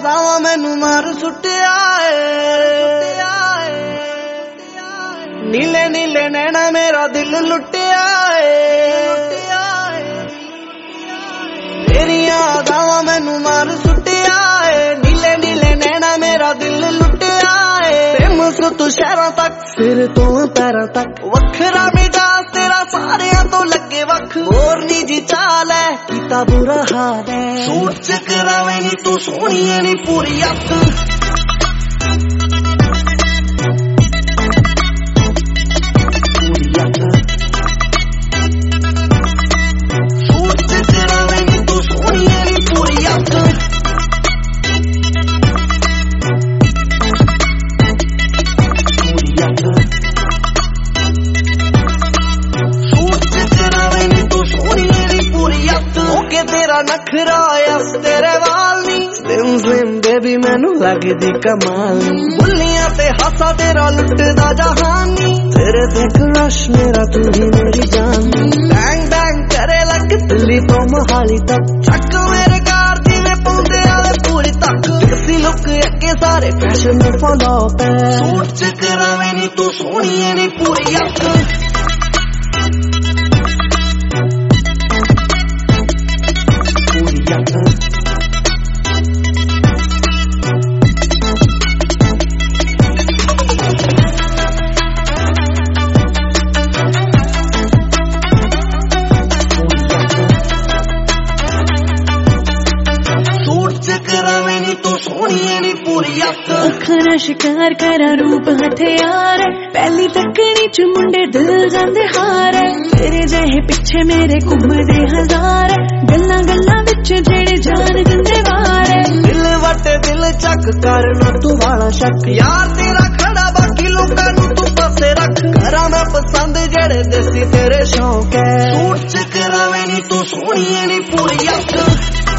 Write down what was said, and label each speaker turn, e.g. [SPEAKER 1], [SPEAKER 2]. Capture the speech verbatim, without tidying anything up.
[SPEAKER 1] यादां मैनू मार सुटिया नीले नीले नैना मेरा दिल लुटिया तेरी यादां मैनू मार सुटिया नीले नीले नैना मेरा दिल लुटिया फेमस तू शहरों तक सिर तो पैरों तक वखरा मिजाज तेरा सारियां तो लगे वख मोरनी जी चाल है कीता बुरा हाल है सूट च करावे नी तू सोहनी नी पूरी अख तेरा नखरा यस तेरे वाल नी स्लिम स्लिम बेबी मैनू लगदी कमाल नी बुल्लियां ते हासा तेरा लुटदा जहानी तेरे ते क्रश मेरा तू ही मेरी जान बैंग बैंग करे लग दिल्ली तो मोहाली तक चक मेरे कार जिवें पौंदे आले पूरी तक देसी लुक अगे सारे फैशन में फॉलो पे सूट च करावे नी तू सोहनी नी पूरी अख
[SPEAKER 2] अखां शिकार करा रूप हथियार पहली तकनी च मुंडे दिल जांदे हार तेरे जहे पिछे मेरे घुमदे हजार गल्लां गल्लां विच जेड़े जान दिंदे वार
[SPEAKER 1] दिल वटे दिल चक करना तू वाला शक यार तेरा खड़ा बाकी लोकां नू तू पासे रख करा मैं पसंद जेड़े देसी तेरे शौक है सूट च करावे नी तू सोहनी नी पूरी अख